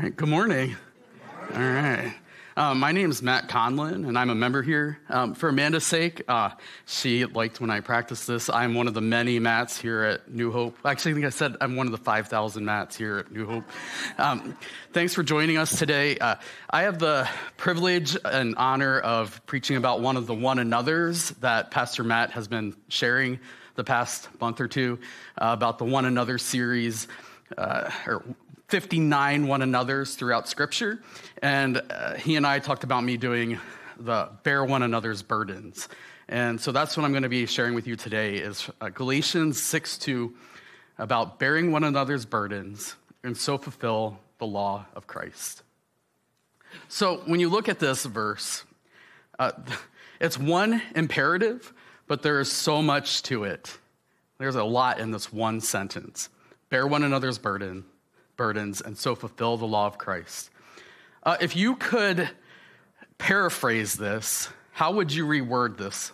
right, good morning. All right. My name is Matt Conlin, and I'm a member here. For Amanda's sake, she liked when I practiced this. I'm one of the many Matts here at New Hope. Actually, I think I said I'm one of the 5,000 Matts here at New Hope. Thanks for joining us today. I have the privilege and honor of preaching about one of the one another's that Pastor Matt has been sharing the past month or two about the One Another series, or 59 one another's throughout Scripture. And he and I talked about me doing the bear one another's burdens. And so that's what I'm going to be sharing with you today is Galatians 6:2 about bearing one another's burdens and so fulfill the law of Christ. So when you look at this verse, it's one imperative, but there is so much to it. There's a lot in this one sentence. Bear one another's burdens, and so fulfill the law of Christ. If you could paraphrase this, how would you reword this?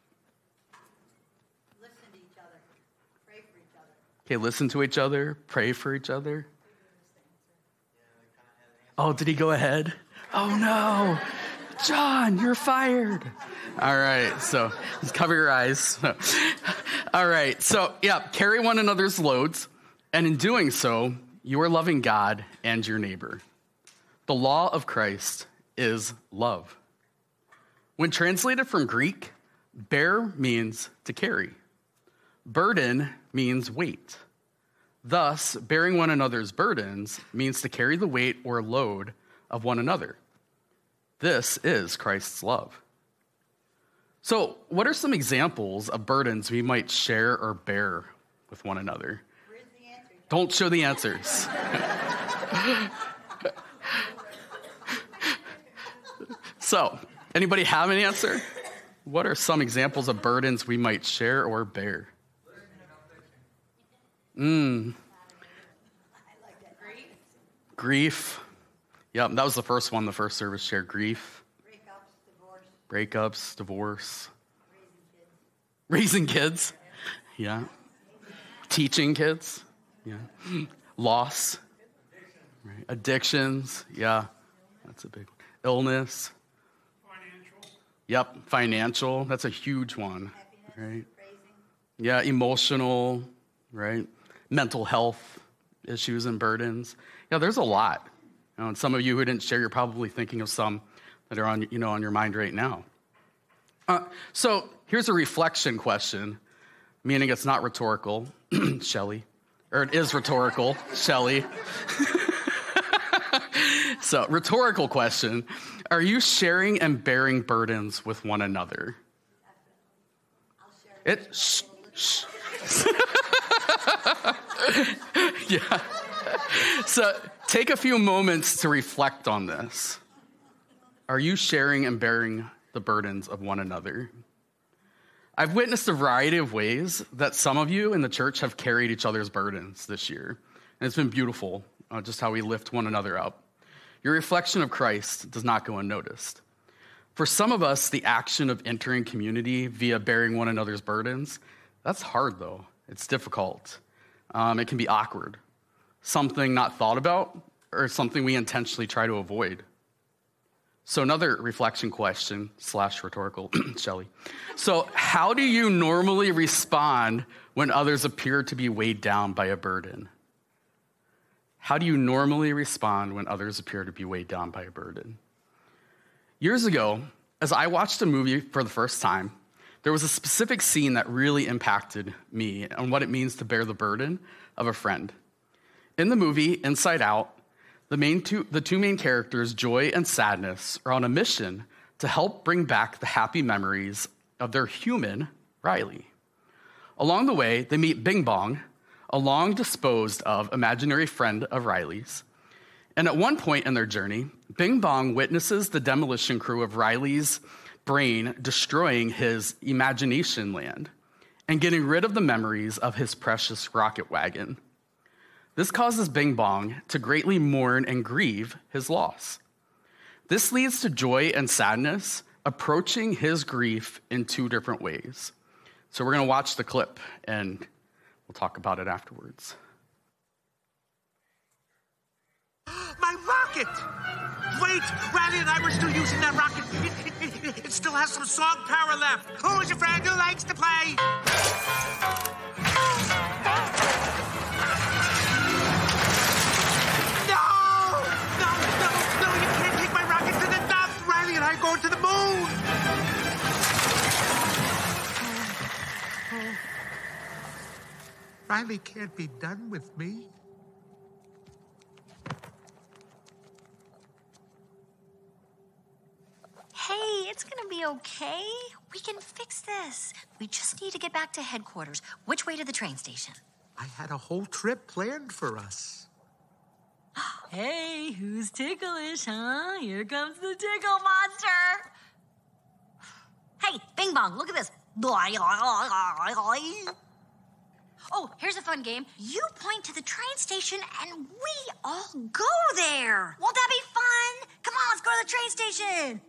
Listen to each other. Pray for each other. Okay, listen to each other, pray for each other. Oh, did he go ahead? Oh, no. John, you're fired. All right, so just cover your eyes. All right, so yeah, carry one another's loads, and in doing so, you are loving God and your neighbor. The law of Christ is love. When translated from Greek, bear means to carry. Burden means weight. Thus, bearing one another's burdens means to carry the weight or load of one another. This is Christ's love. So, what are some examples of burdens we might share or bear with one another? Don't show the answers. So, anybody have an answer? What are some examples of burdens we might share or bear? Grief. Yep, that was the first one, the first service shared grief. Breakups, divorce. Raising kids. Yeah. Teaching kids. Yeah. Loss. Right. Addictions. Yeah. That's a big one. Illness. Financial. Yep. Financial. That's a huge one. Right. Yeah. Emotional. Right. Mental health issues and burdens. Yeah, there's a lot. And some of you who didn't share, you're probably thinking of some that are on your mind right now. So here's a reflection question, meaning it's not rhetorical, Shelley. Or it is rhetorical, Shelley. So, rhetorical question. Are you sharing and bearing burdens with one another? Shh. Yeah. So, take a few moments to reflect on this. Are you sharing and bearing the burdens of one another? I've witnessed a variety of ways that some of you in the church have carried each other's burdens this year. And it's been beautiful, just how we lift one another up. Your reflection of Christ does not go unnoticed. For some of us, the action of entering community via bearing one another's burdens, that's hard though. It's difficult. It can be awkward. Something not thought about, or something we intentionally try to avoid. So another reflection question / rhetorical, Shelley. So how do you normally respond when others appear to be weighed down by a burden? How do you normally respond when others appear to be weighed down by a burden? Years ago, as I watched a movie for the first time, there was a specific scene that really impacted me on what it means to bear the burden of a friend. In the movie, Inside Out, the two main characters, Joy and Sadness, are on a mission to help bring back the happy memories of their human, Riley. Along the way, they meet Bing Bong, a long-disposed of imaginary friend of Riley's. And at one point in their journey, Bing Bong witnesses the demolition crew of Riley's brain destroying his imagination land and getting rid of the memories of his precious rocket wagon. This causes Bing Bong to greatly mourn and grieve his loss. This leads to Joy and Sadness approaching his grief in two different ways. So we're going to watch the clip, and we'll talk about it afterwards. My rocket rocket! Wait, Riley and I were still using that rocket. It still has some song power left. Who's your friend who likes to play? No, you can't take my rocket to the dump. Riley and I are going to the moon. Riley can't be done with me. Hey, it's gonna be okay. We can fix this. We just need to get back to headquarters. Which way to the train station? I had a whole trip planned for us. Hey, who's ticklish, huh? Here comes the tickle monster. Hey, Bing Bong, look at this. Oh, here's a fun game. You point to the train station and we all go there. Won't that be fun? Come on, let's go to the train station.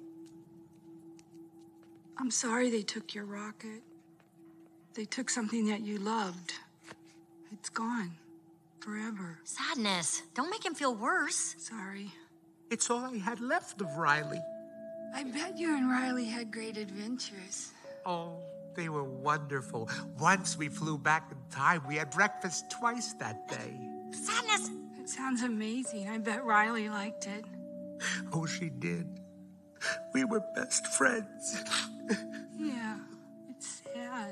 I'm sorry they took your rocket. They took something that you loved. It's gone. Forever. Sadness. Don't make him feel worse. Sorry. It's all I had left of Riley. I bet you and Riley had great adventures. Oh, they were wonderful. Once we flew back in time. We had breakfast twice that day. Sadness. It sounds amazing. I bet Riley liked it. Oh, she did. We were best friends. Yeah, it's sad.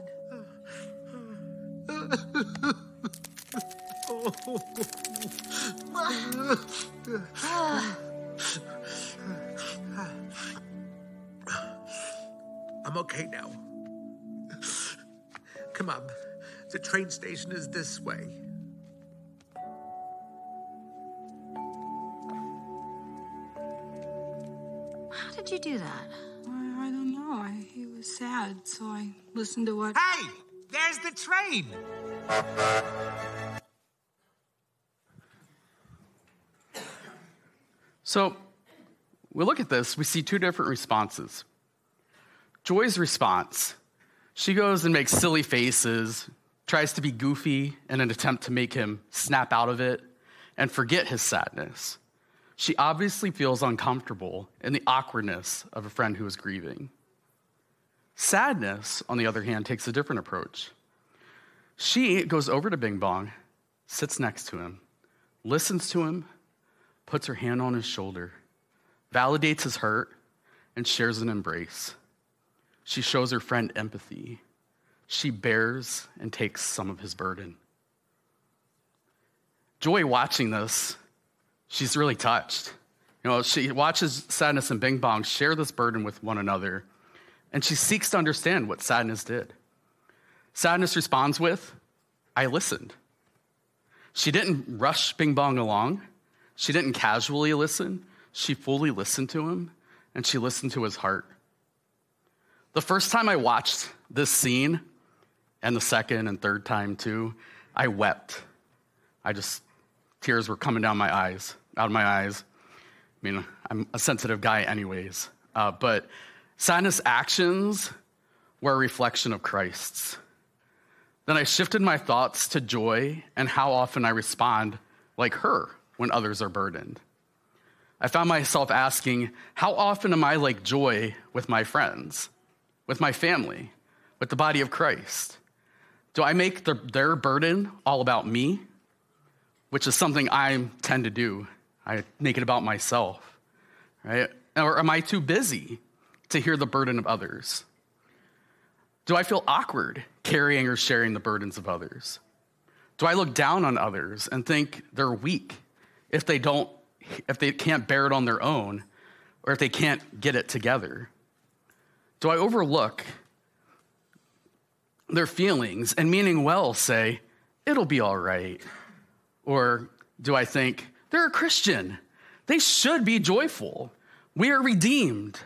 I'm okay now. Come on. The train station is this way. How did you do that? I don't know. He was sad, so I listened to what... Hey! There's the train! So we look at this, we see two different responses. Joy's response, she goes and makes silly faces, tries to be goofy in an attempt to make him snap out of it and forget his sadness. She obviously feels uncomfortable in the awkwardness of a friend who is grieving. Sadness, on the other hand, takes a different approach. She goes over to Bing Bong, sits next to him, listens to him, puts her hand on his shoulder, validates his hurt, and shares an embrace. She shows her friend empathy. She bears and takes some of his burden. Joy, watching this, she's really touched. She watches Sadness and Bing Bong share this burden with one another, and she seeks to understand what Sadness did. Sadness responds with, I listened. She didn't rush Bing Bong along. She didn't casually listen. She fully listened to him, and she listened to his heart. The first time I watched this scene, and the second and third time too, I wept. Tears were coming out of my eyes. I mean, I'm a sensitive guy anyways. But Sadness' actions were a reflection of Christ's. Then I shifted my thoughts to Joy and how often I respond like her when others are burdened. I found myself asking, how often am I like Joy with my friends, with my family, with the body of Christ? Do I make their burden all about me, which is something I tend to do? I make it about myself, right? Or am I too busy to hear the burden of others? Do I feel awkward carrying or sharing the burdens of others? Do I look down on others and think they're weak if they can't bear it on their own, or if they can't get it together? Do I overlook their feelings and, meaning well, say, it'll be all right? Or do I think, they're a Christian, they should be joyful, we are redeemed?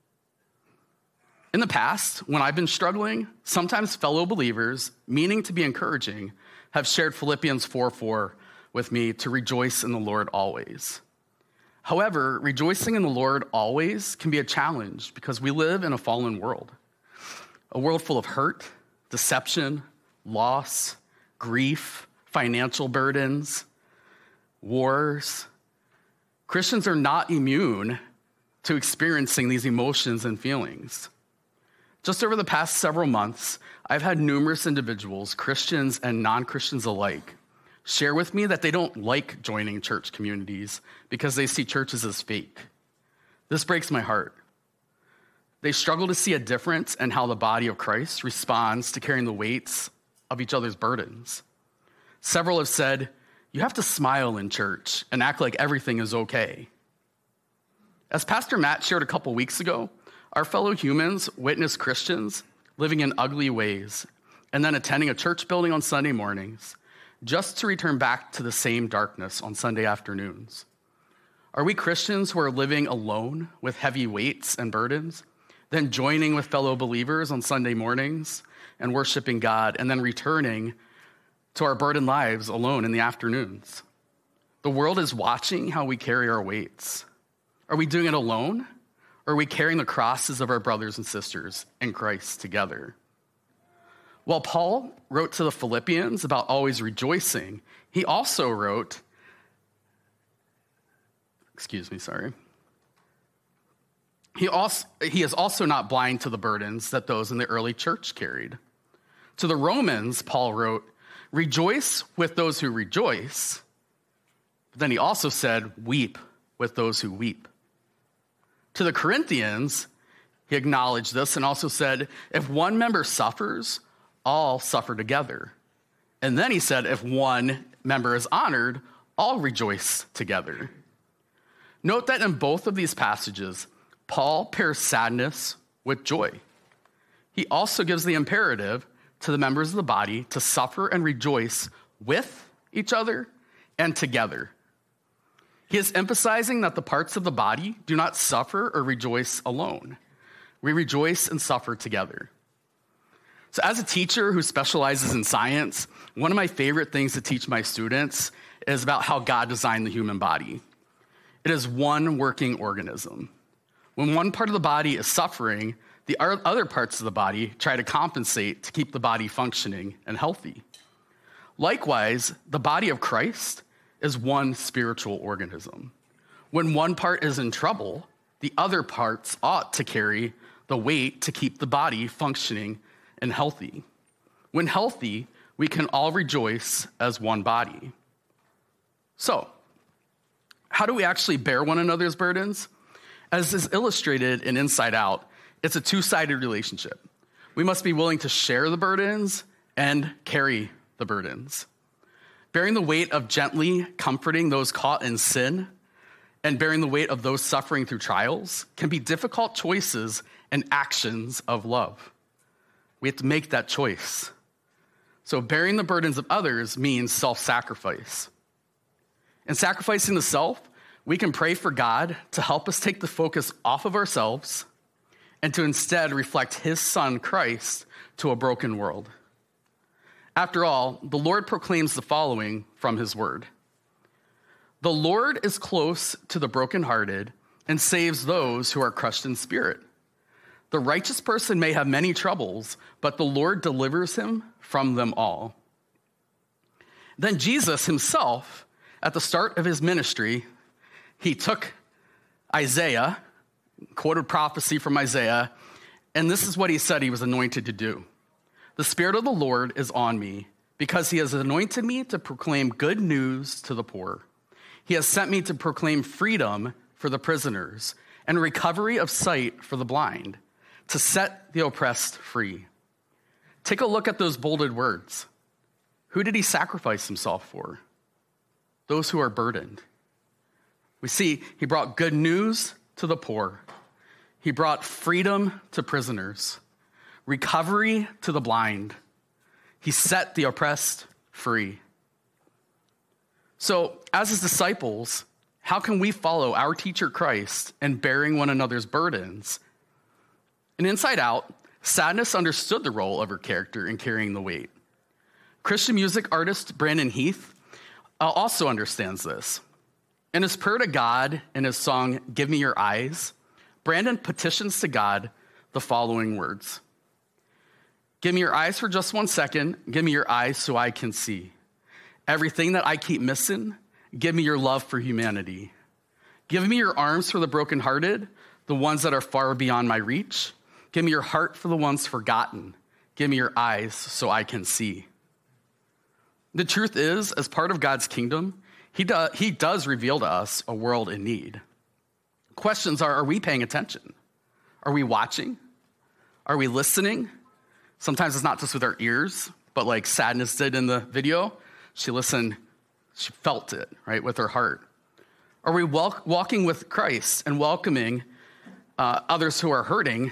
In the past, when I've been struggling, sometimes fellow believers, meaning to be encouraging, have shared Philippians 4:4 with me to rejoice in the Lord always. However, rejoicing in the Lord always can be a challenge because we live in a fallen world, a world full of hurt, deception, loss, grief, financial burdens, wars, Christians are not immune to experiencing these emotions and feelings. Just over the past several months, I've had numerous individuals, Christians and non-Christians alike, share with me that they don't like joining church communities because they see churches as fake. This breaks my heart. They struggle to see a difference in how the body of Christ responds to carrying the weights of each other's burdens. Several have said, you have to smile in church and act like everything is okay. As Pastor Matt shared a couple weeks ago, our fellow humans witness Christians living in ugly ways and then attending a church building on Sunday mornings just to return back to the same darkness on Sunday afternoons. Are we Christians who are living alone with heavy weights and burdens, then joining with fellow believers on Sunday mornings and worshiping God, and then returning to our burdened lives alone in the afternoons? The world is watching how we carry our weights. Are we doing it alone? Or are we carrying the crosses of our brothers and sisters in Christ together? While Paul wrote to the Philippians about always rejoicing, he also wrote, He is also not blind to the burdens that those in the early church carried. To the Romans, Paul wrote, rejoice with those who rejoice. But then he also said, weep with those who weep. To the Corinthians, he acknowledged this and also said, if one member suffers, all suffer together. And then he said, if one member is honored, all rejoice together. Note that in both of these passages, Paul pairs sadness with joy. He also gives the imperative to the members of the body to suffer and rejoice with each other and together. He is emphasizing that the parts of the body do not suffer or rejoice alone. We rejoice and suffer together. So as a teacher who specializes in science, one of my favorite things to teach my students is about how God designed the human body. It is one working organism. When one part of the body is suffering, the other parts of the body try to compensate to keep the body functioning and healthy. Likewise, the body of Christ is one spiritual organism. When one part is in trouble, the other parts ought to carry the weight to keep the body functioning and healthy. When healthy, we can all rejoice as one body. So, how do we actually bear one another's burdens? As is illustrated in Inside Out, it's a two-sided relationship. We must be willing to share the burdens and carry the burdens. Bearing the weight of gently comforting those caught in sin and bearing the weight of those suffering through trials can be difficult choices and actions of love. We have to make that choice. So bearing the burdens of others means self-sacrifice. In sacrificing the self, we can pray for God to help us take the focus off of ourselves and to instead reflect his son, Christ, to a broken world. After all, the Lord proclaims the following from his word. The Lord is close to the brokenhearted and saves those who are crushed in spirit. The righteous person may have many troubles, but the Lord delivers him from them all. Then Jesus himself, at the start of his ministry, he took Isaiah, quoted prophecy from Isaiah, and this is what he said he was anointed to do. The Spirit of the Lord is on me because he has anointed me to proclaim good news to the poor. He has sent me to proclaim freedom for the prisoners and recovery of sight for the blind, to set the oppressed free. Take a look at those bolded words. Who did he sacrifice himself for? Those who are burdened. We see he brought good news to the poor. He brought freedom to prisoners, recovery to the blind. He set the oppressed free. So, as his disciples, how can we follow our teacher Christ in bearing one another's burdens? And Inside Out, Sadness understood the role of her character in carrying the weight. Christian music artist Brandon Heath also understands this. In his prayer to God in his song, Give Me Your Eyes, Brandon petitions to God the following words. Give me your eyes for just 1 second. Give me your eyes so I can see. Everything that I keep missing, give me your love for humanity. Give me your arms for the brokenhearted, the ones that are far beyond my reach. Give me your heart for the ones forgotten. Give me your eyes so I can see. The truth is, as part of God's kingdom, he does reveal to us a world in need. Questions are we paying attention? Are we watching? Are we listening? Sometimes it's not just with our ears, but like Sadness did in the video. She listened, she felt it, right, with her heart. Are we walking with Christ and welcoming others who are hurting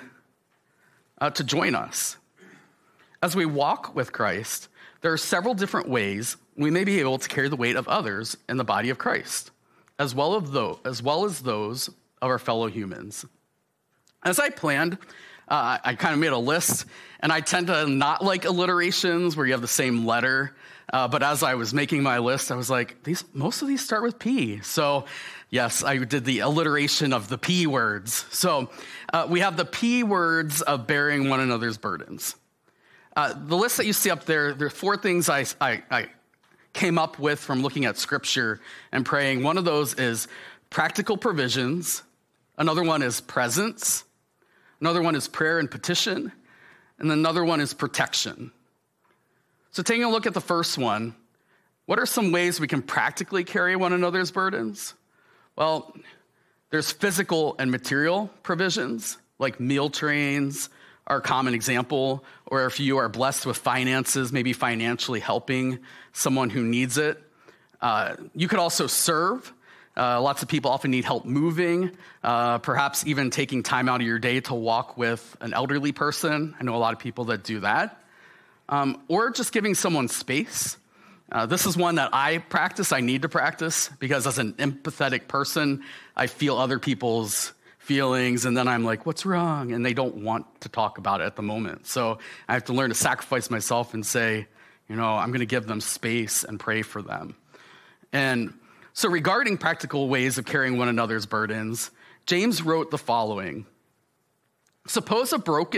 to join us? As we walk with Christ, there are several different ways we may be able to carry the weight of others in the body of Christ, as well as those of our fellow humans. As I planned, I kind of made a list, and I tend to not like alliterations where you have the same letter. But as I was making my list, I was like, most of these start with P. So yes, I did the alliteration of the P words. So we have the P words of bearing one another's burdens. The list that you see up there are 4 things I came up with from looking at scripture and praying. One of those is practical provisions. Another one is presence. Another one is prayer and petition. And another one is protection. So taking a look at the first one, what are some ways we can practically carry one another's burdens? Well, there's physical and material provisions, like meal trains are a common example, or if you are blessed with finances, maybe financially helping someone who needs it. You could also serve. Lots of people often need help moving, perhaps even taking time out of your day to walk with an elderly person. I know a lot of people that do that. Or just giving someone space. This is one that I need to practice, because as an empathetic person, I feel other people's feelings, and then I'm like, what's wrong? And they don't want to talk about it at the moment. So I have to learn to sacrifice myself and say, I'm going to give them space and pray for them. And so regarding practical ways of carrying one another's burdens, James wrote the following. Suppose a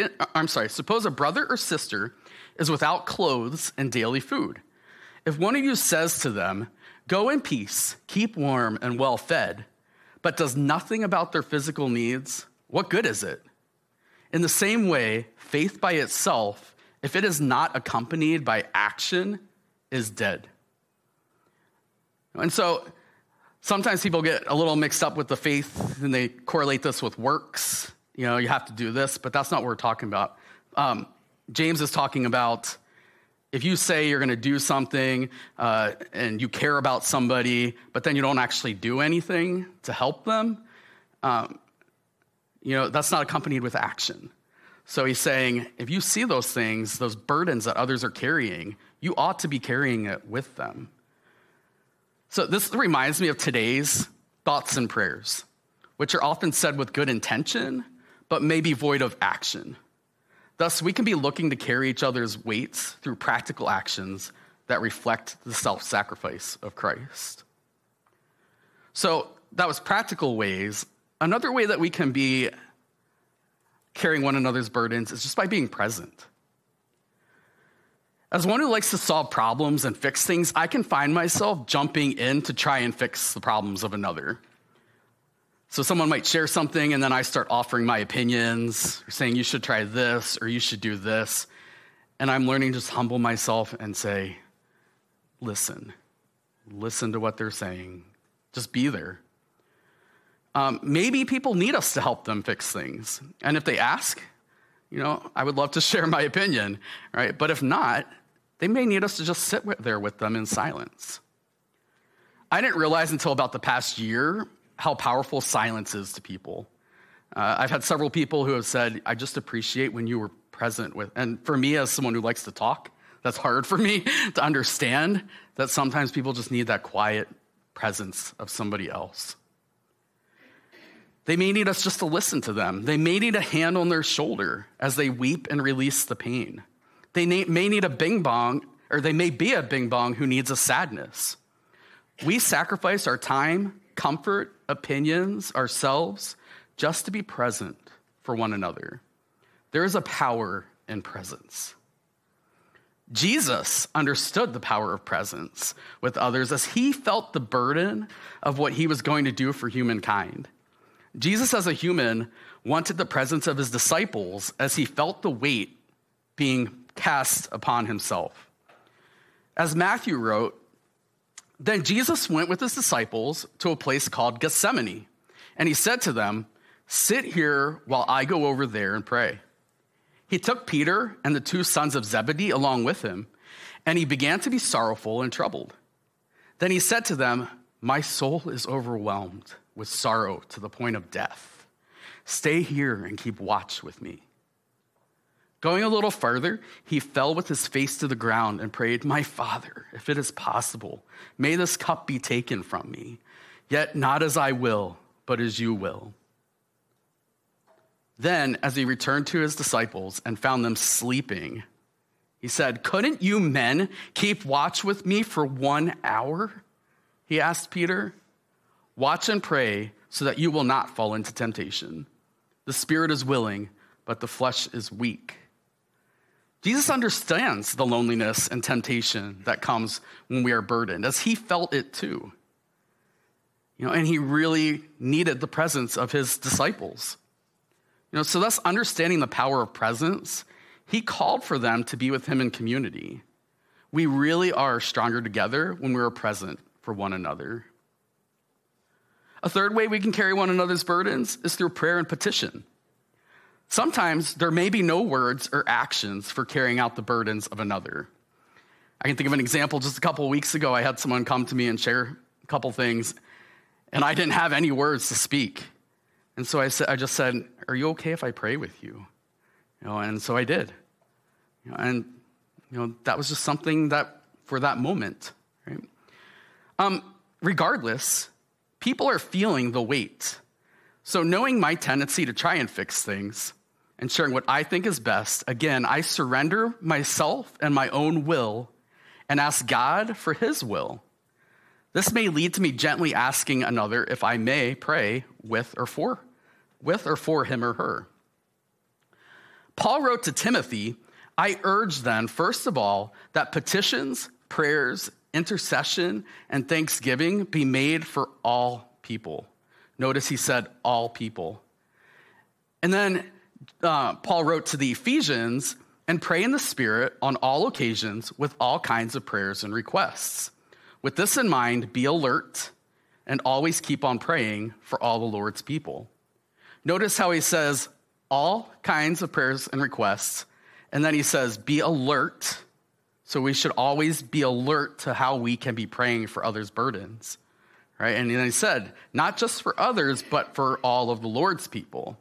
brother or sister is without clothes and daily food. If one of you says to them, go in peace, keep warm and well fed, but does nothing about their physical needs, what good is it? In the same way, faith by itself, if it is not accompanied by action, is dead. And so sometimes people get a little mixed up with the faith and they correlate this with works. You have to do this, but that's not what we're talking about. James is talking about if you say you're going to do something and you care about somebody, but then you don't actually do anything to help them, that's not accompanied with action. So he's saying, if you see those things, those burdens that others are carrying, you ought to be carrying it with them. So this reminds me of today's thoughts and prayers, which are often said with good intention, but may be void of action. Thus, we can be looking to carry each other's weights through practical actions that reflect the self-sacrifice of Christ. So that was practical ways. Another way that we can be carrying one another's burdens is just by being present. As one who likes to solve problems and fix things, I can find myself jumping in to try and fix the problems of another. So someone might share something, and then I start offering my opinions, or saying you should try this, or you should do this. And I'm learning to just humble myself and say, listen to what they're saying. Just be there. Maybe people need us to help them fix things. And if they ask, I would love to share my opinion, right? But if not, they may need us to just sit there with them in silence. I didn't realize until about the past year how powerful silence is to people. I've had several people who have said, I just appreciate when you were present with, and for me as someone who likes to talk, that's hard for me to understand that sometimes people just need that quiet presence of somebody else. They may need us just to listen to them. They may need a hand on their shoulder as they weep and release the pain. They may need a bing bong, or they may be a bing bong who needs a sadness. We sacrifice our time, comfort, opinions, ourselves, just to be present for one another. There is a power in presence. Jesus understood the power of presence with others as he felt the burden of what he was going to do for humankind. Jesus, as a human, wanted the presence of his disciples as he felt the weight being cast upon himself. As Matthew wrote, then Jesus went with his disciples to a place called Gethsemane, and he said to them, sit here while I go over there and pray. He took Peter and the two sons of Zebedee along with him, and he began to be sorrowful and troubled. Then he said to them, my soul is overwhelmed with sorrow to the point of death. Stay here and keep watch with me. Going a little further, he fell with his face to the ground and prayed, my Father, if it is possible, may this cup be taken from me, yet not as I will, but as you will. Then, as he returned to his disciples and found them sleeping, he said, couldn't you men keep watch with me for 1 hour? He asked Peter. Watch and pray so that you will not fall into temptation. The spirit is willing, but the flesh is weak. Jesus understands the loneliness and temptation that comes when we are burdened, as he felt it too. And he really needed the presence of his disciples. So thus understanding the power of presence, he called for them to be with him in community. We really are stronger together when we are present for one another. A third way we can carry one another's burdens is through prayer and petition. Sometimes there may be no words or actions for carrying out the burdens of another. I can think of an example. Just a couple of weeks ago, I had someone come to me and share a couple things, and I didn't have any words to speak. And so I just said, are you okay if I pray with you? And so I did. That was just something that for that moment, right? Regardless, people are feeling the weight. So knowing my tendency to try and fix things and sharing what I think is best, again, I surrender myself and my own will and ask God for his will. This may lead to me gently asking another if I may pray with or for him or her. Paul wrote to Timothy, I urge then, first of all, that petitions, prayers, intercession, and thanksgiving be made for all people. Notice he said all people. And then Paul wrote to the Ephesians, and pray in the Spirit on all occasions with all kinds of prayers and requests. With this in mind, be alert and always keep on praying for all the Lord's people. Notice how he says all kinds of prayers and requests, and then he says be alert. So we should always be alert to how we can be praying for others' burdens, right? And then he said, not just for others, but for all of the Lord's people.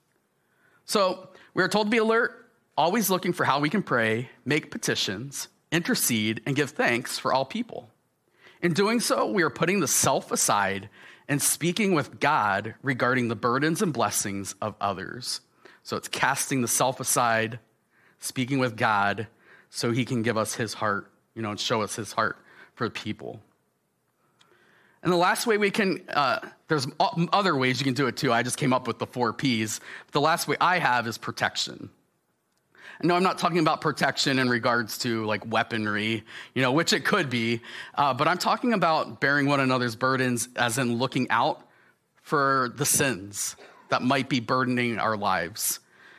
So we are told to be alert, always looking for how we can pray, make petitions, intercede, and give thanks for all people. In doing so, we are putting the self aside and speaking with God regarding the burdens and blessings of others. So it's casting the self aside, speaking with God so he can give us his heart, and show us his heart for people. And the last way we can, there's other ways you can do it too. I just came up with the 4 Ps. The last way I have is protection. No, I'm not talking about protection in regards to like weaponry, which it could be, but I'm talking about bearing one another's burdens as in looking out for the sins that might be burdening our lives,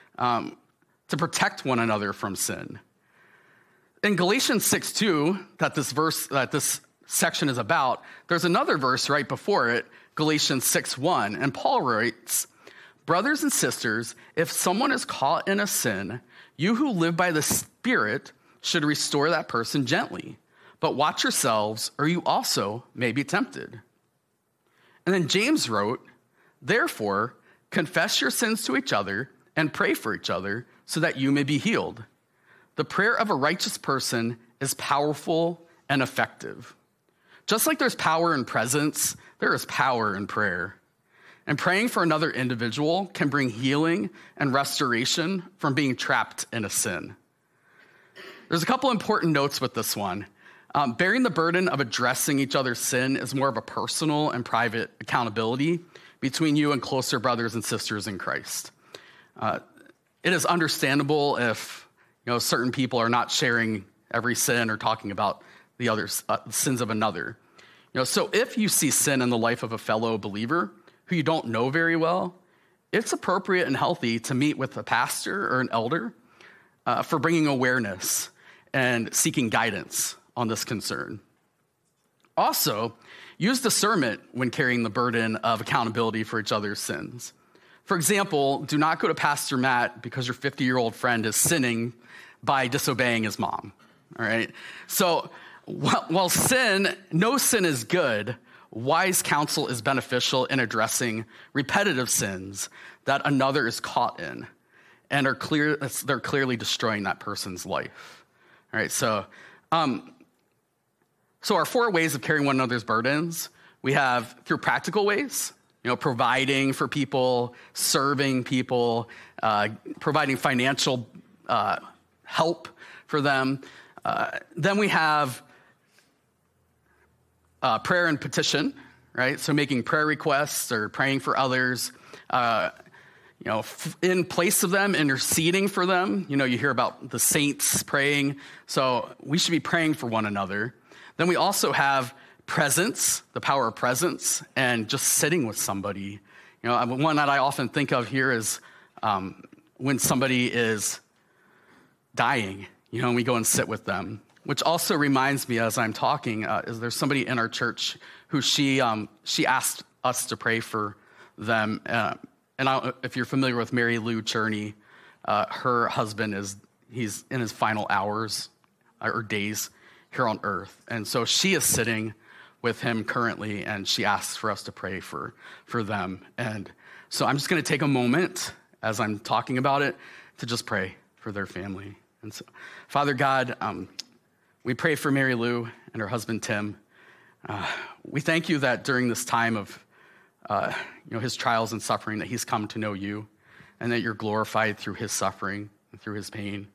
to protect one another from sin. In Galatians 6:2, that this section is about, there's another verse right before it, Galatians 6:1, and Paul writes, brothers and sisters, if someone is caught in a sin, you who live by the Spirit should restore that person gently, but watch yourselves, or you also may be tempted. And then James wrote, therefore, confess your sins to each other and pray for each other so that you may be healed. The prayer of a righteous person is powerful and effective. Just like there's power in presence, there is power in prayer. And praying for another individual can bring healing and restoration from being trapped in a sin. There's a couple important notes with this one. Bearing the burden of addressing each other's sin is more of a personal and private accountability between you and closer brothers and sisters in Christ. It is understandable if certain people are not sharing every sin or talking about the other sins of another. So if you see sin in the life of a fellow believer who you don't know very well, it's appropriate and healthy to meet with a pastor or an elder for bringing awareness and seeking guidance on this concern. Also, use discernment when carrying the burden of accountability for each other's sins. For example, do not go to Pastor Matt because your 50-year-old friend is sinning by disobeying his mom, all right? So while no sin is good, wise counsel is beneficial in addressing repetitive sins that another is caught in and they're clearly destroying that person's life. All right, so our 4 ways of carrying one another's burdens, we have through practical ways, providing for people, serving people, providing financial help for them. Then we have prayer and petition, right? So making prayer requests or praying for others, in place of them, interceding for them. You hear about the saints praying. So we should be praying for one another. Then we also have presence, the power of presence, and just sitting with somebody. One that I often think of here is when somebody is dying, and we go and sit with them. Which also reminds me, as I'm talking, is there's somebody in our church who she asked us to pray for them. And if you're familiar with Mary Lou Cherney, her husband he's in his final hours or days here on earth. And so she is sitting with him currently, and she asks for us to pray for them. And so I'm just going to take a moment as I'm talking about it to just pray for their family. And so, Father God, we pray for Mary Lou and her husband, Tim. We thank you that during this time of his trials and suffering, that he's come to know you and that you're glorified through his suffering and through his pain.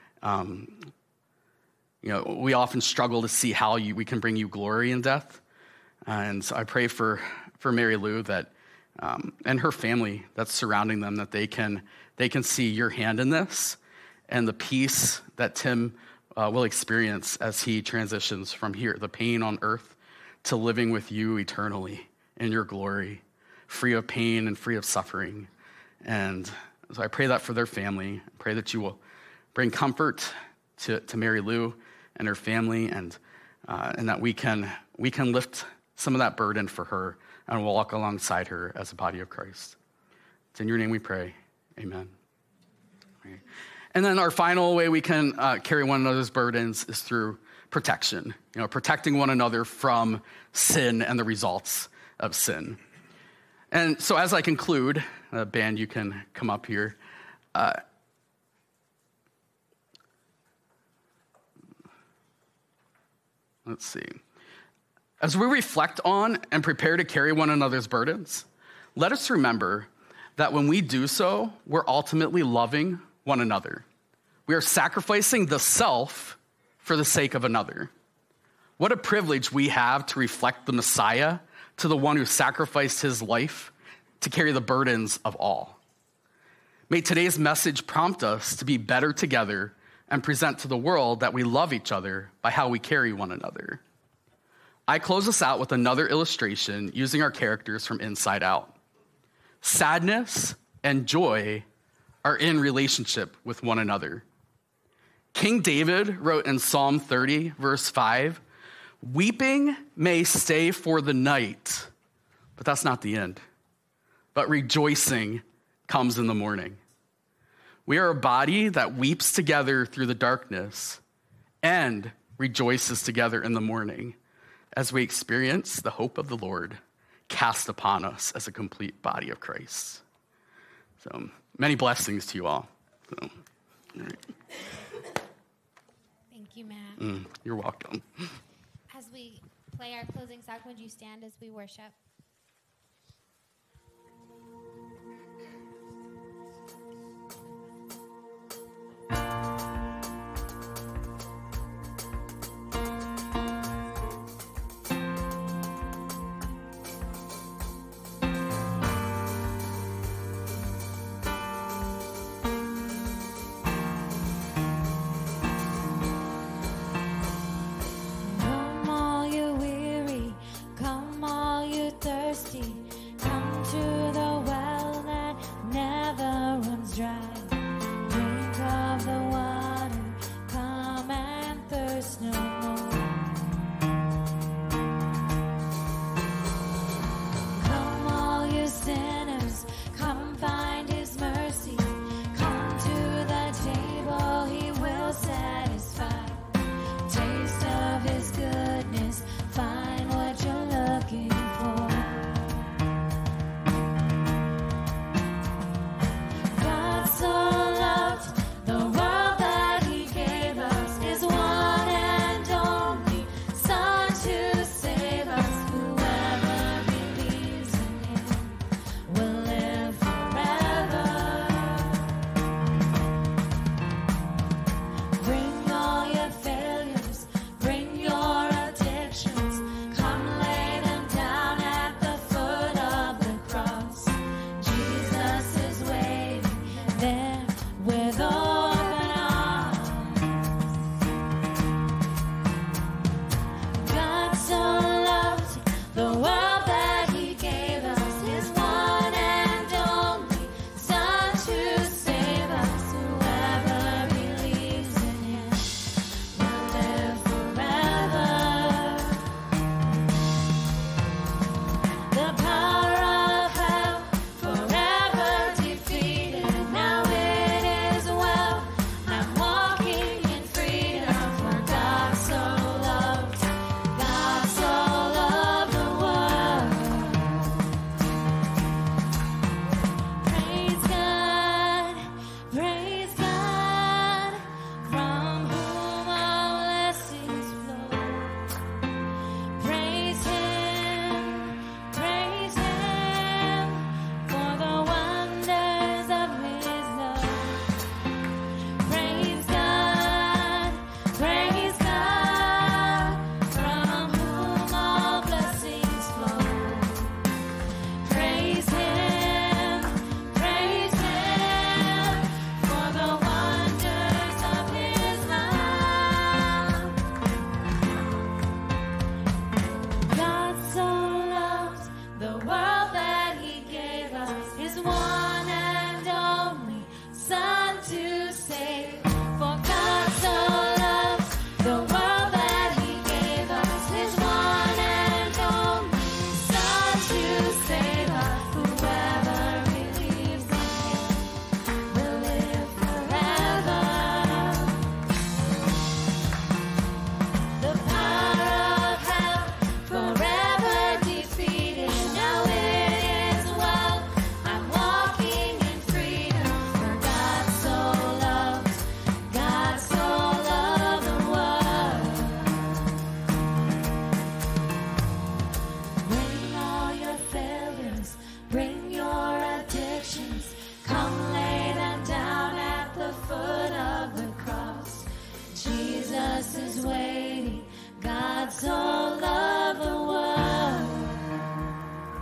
We often struggle to see how we can bring you glory in death. And so I pray for Mary Lou that, and her family that's surrounding them, that they can see your hand in this and the peace that Tim will experience as he transitions from here, the pain on earth, to living with you eternally in your glory, free of pain and free of suffering. And so I pray that for their family. I pray that you will bring comfort to Mary Lou and her family, and that we can lift some of that burden for her and walk alongside her as a body of Christ. It's in your name we pray. Amen. Okay. And then our final way we can carry one another's burdens is through protection, protecting one another from sin and the results of sin. And so as I conclude, band, you can come up here. Let's see. As we reflect on and prepare to carry one another's burdens, let us remember that when we do so, we're ultimately loving one another. We are sacrificing the self for the sake of another. What a privilege we have to reflect the Messiah, to the one who sacrificed his life to carry the burdens of all. May today's message prompt us to be better together and present to the world that we love each other by how we carry one another. I close us out with another illustration using our characters from Inside Out. Sadness and joy are in relationship with one another. King David wrote in Psalm 30, verse 5, "Weeping may stay for the night, but that's not the end. But rejoicing comes in the morning." We are a body that weeps together through the darkness and rejoices together in the morning as we experience the hope of the Lord cast upon us as a complete body of Christ. So many blessings to you all. So, all right. Thank you, Matt. You're welcome. As we play our closing song, would you stand as we worship?